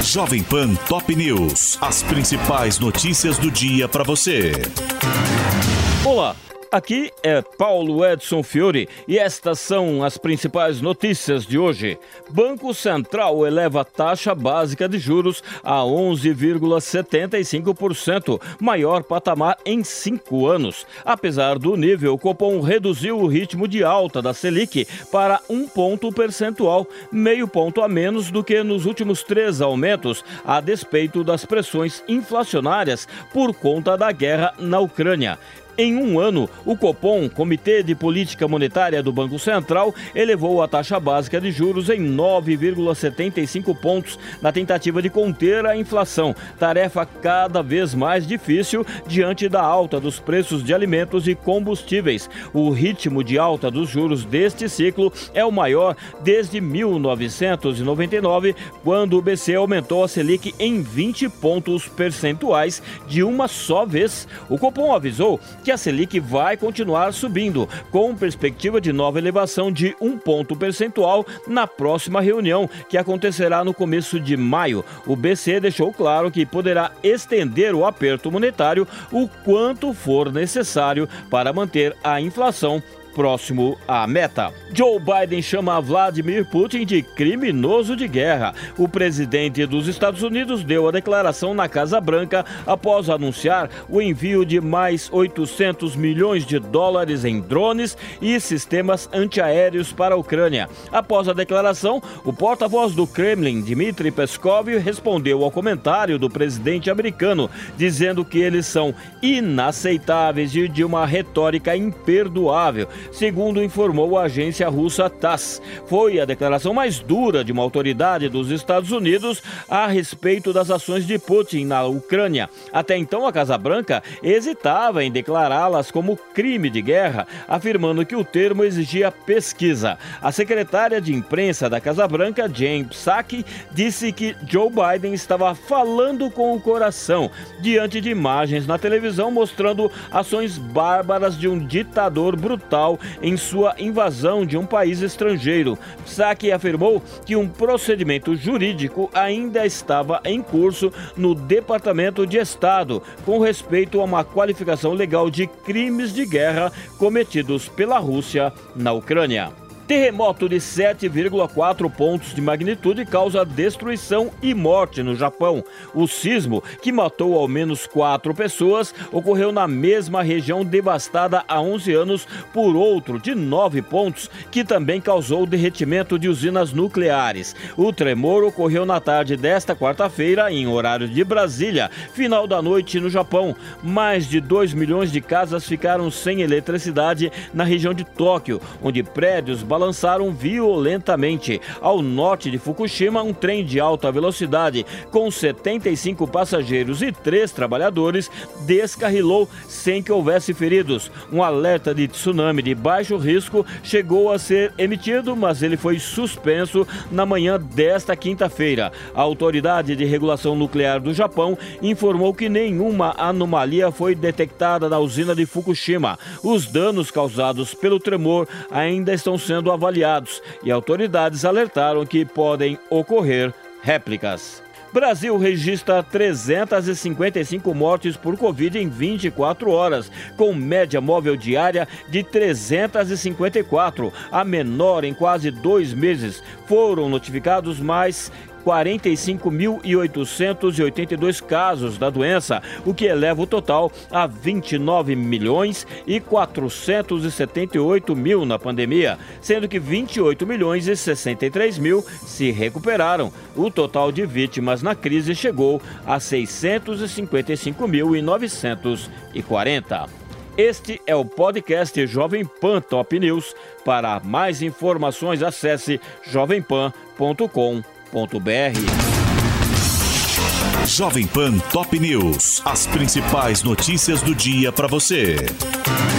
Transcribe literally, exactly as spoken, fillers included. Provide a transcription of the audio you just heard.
Jovem Pan Top News. As principais notícias do dia para você. Olá, aqui é Paulo Edson Fiore e estas são as principais notícias de hoje. Banco Central eleva a taxa básica de juros a onze vírgula setenta e cinco por cento, maior patamar em cinco anos. Apesar do nível, o Copom reduziu o ritmo de alta da Selic para um ponto percentual, meio ponto a menos do que nos últimos três aumentos, a despeito das pressões inflacionárias por conta da guerra na Ucrânia. Em um ano, o Copom, Comitê de Política Monetária do Banco Central, elevou a taxa básica de juros em nove vírgula setenta e cinco pontos na tentativa de conter a inflação, tarefa cada vez mais difícil diante da alta dos preços de alimentos e combustíveis. O ritmo de alta dos juros deste ciclo é o maior desde mil novecentos e noventa e nove, quando o B C aumentou a Selic em vinte pontos percentuais de uma só vez. O Copom avisou que a Selic vai continuar subindo, com perspectiva de nova elevação de um ponto percentual na próxima reunião, que acontecerá no começo de maio. O B C deixou claro que poderá estender o aperto monetário o quanto for necessário para manter a inflação próximo à meta. Joe Biden chama Vladimir Putin de criminoso de guerra. O presidente dos Estados Unidos deu a declaração na Casa Branca após anunciar o envio de mais oitocentos milhões de dólares em drones e sistemas antiaéreos para a Ucrânia. Após a declaração, o porta-voz do Kremlin, Dmitry Peskov, respondeu ao comentário do presidente americano, dizendo que eles são inaceitáveis e de uma retórica imperdoável. Segundo informou a agência russa Tass, foi a declaração mais dura de uma autoridade dos Estados Unidos a respeito das ações de Putin na Ucrânia. Até então, a Casa Branca hesitava em declará-las como crime de guerra, afirmando que o termo exigia pesquisa. A secretária de imprensa da Casa Branca, Jen Psaki, disse que Joe Biden estava falando com o coração, diante de imagens na televisão mostrando ações bárbaras de um ditador brutal em sua invasão de um país estrangeiro. Psaki afirmou que um procedimento jurídico ainda estava em curso no Departamento de Estado com respeito a uma qualificação legal de crimes de guerra cometidos pela Rússia na Ucrânia. Terremoto de sete vírgula quatro pontos de magnitude causa destruição e morte no Japão. O sismo, que matou ao menos quatro pessoas, ocorreu na mesma região devastada há onze anos por outro de nove pontos, que também causou derretimento de usinas nucleares. O tremor ocorreu na tarde desta quarta-feira, em horário de Brasília, final da noite no Japão. Mais de dois milhões de casas ficaram sem eletricidade na região de Tóquio, onde prédios balançaram violentamente. Ao norte de Fukushima, um trem de alta velocidade com setenta e cinco passageiros e três trabalhadores descarrilou sem que houvesse feridos. Um alerta de tsunami de baixo risco chegou a ser emitido, mas ele foi suspenso na manhã desta quinta-feira. A Autoridade de Regulação Nuclear do Japão informou que nenhuma anomalia foi detectada na usina de Fukushima. Os danos causados pelo tremor ainda estão sendo avaliados e autoridades alertaram que podem ocorrer réplicas. Brasil registra trezentas e cinquenta e cinco mortes por Covid em vinte e quatro horas, com média móvel diária de trezentas e cinquenta e quatro, a menor em quase dois meses. Foram notificados mais quarenta e cinco mil oitocentos e oitenta e dois casos da doença, o que eleva o total a vinte e nove milhões e quatrocentos e setenta e oito mil na pandemia, sendo que vinte e oito milhões e sessenta e três mil se recuperaram. O total de vítimas na crise chegou a seiscentos e cinquenta e cinco mil e novecentos e quarenta. Este é o podcast Jovem Pan Top News. Para mais informações, acesse jovem pan ponto com ponto b r. Jovem Pan Top News. As principais notícias do dia para você.